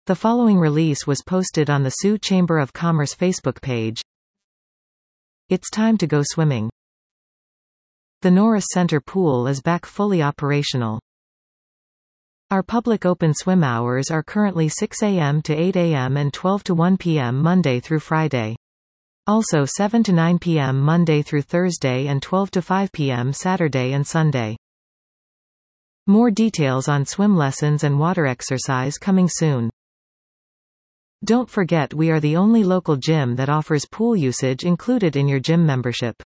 The following release was posted on the Sioux Chamber of Commerce Facebook page. It's time to go swimming. The Norris Center pool is back fully operational. Our public open swim hours are currently 6 a.m. to 8 a.m. and 12 to 1 p.m. Monday through Friday. Also 7 to 9 p.m. Monday through Thursday and 12 to 5 p.m. Saturday and Sunday. More details on swim lessons and water exercise coming soon. Don't forget we are the only local gym that offers pool usage included in your gym membership.